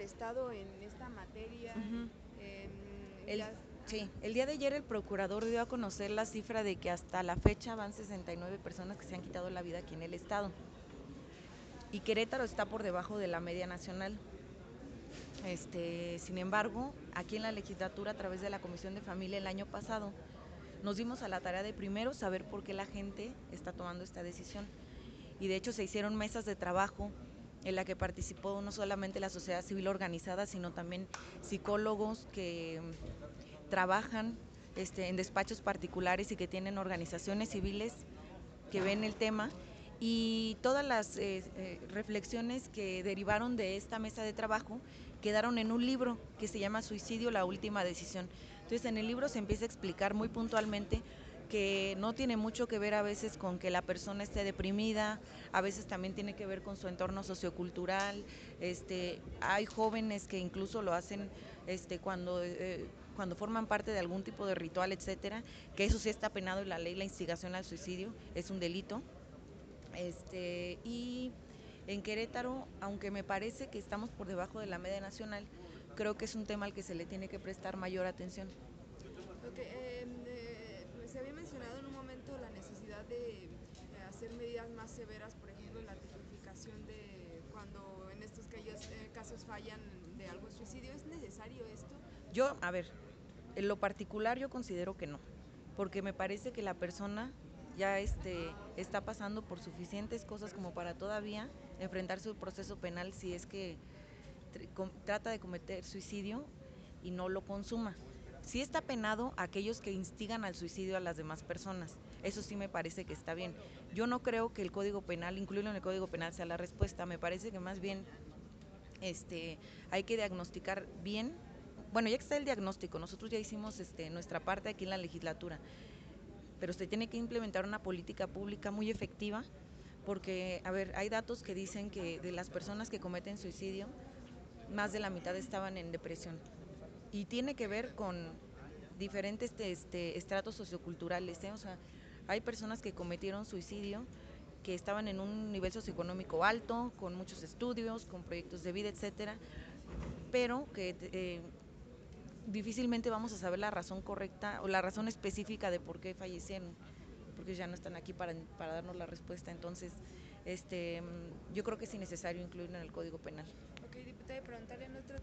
Estado en esta materia. Ujú. El, Ya, sí, el día de ayer el procurador dio a conocer la cifra de que hasta la fecha van 69 personas que se han quitado la vida aquí en el estado. Y Querétaro está por debajo de la media nacional. Sin embargo, aquí en la legislatura, a través de la Comisión de Familia el año pasado, nos dimos a la tarea de primero saber por qué la gente está tomando esta decisión. Y de hecho se hicieron mesas de trabajo en la que participó no solamente la sociedad civil organizada, sino también psicólogos que trabajan en despachos particulares y que tienen organizaciones civiles que ven el tema, y todas las reflexiones que derivaron de esta mesa de trabajo quedaron en un libro que se llama Suicidio, la última decisión. Entonces en el libro se empieza a explicar muy puntualmente que no tiene mucho que ver a veces con que la persona esté deprimida, a veces también tiene que ver con su entorno sociocultural. Hay jóvenes que incluso lo hacen cuando forman parte de algún tipo de ritual, etcétera, que eso sí está penado en la ley. La instigación al suicidio es un delito. Y en Querétaro, aunque me parece que estamos por debajo de la media nacional, creo que es un tema al que se le tiene que prestar mayor atención. Okay, se había mencionado en un momento la necesidad de hacer medidas más severas, por ejemplo, la tipificación de cuando en estos casos fallan de algún suicidio. ¿Es necesario esto? A ver, en lo particular yo considero que no, porque me parece que la persona ya está pasando por suficientes cosas como para todavía enfrentarse a un proceso penal si es que trata de cometer suicidio y no lo consuma. Sí está penado aquellos que instigan al suicidio a las demás personas. Eso sí me parece que está bien. Yo no creo que el Código Penal, incluirlo en el Código Penal, sea la respuesta. Me parece que más bien hay que diagnosticar bien. Bueno, ya que está el diagnóstico, nosotros ya hicimos nuestra parte aquí en la legislatura, pero se tiene que implementar una política pública muy efectiva, porque, a ver, hay datos que dicen que de las personas que cometen suicidio, más de la mitad estaban en depresión. Y tiene que ver con diferentes estratos socioculturales, ¿eh? O sea, hay personas que cometieron suicidio que estaban en un nivel socioeconómico alto, con muchos estudios, con proyectos de vida, etcétera, pero que difícilmente vamos a saber la razón correcta o la razón específica de por qué fallecieron, porque ya no están aquí para darnos la respuesta. Entonces, yo creo que es innecesario incluirlo en el Código Penal. Ok, diputada, y preguntarle en otro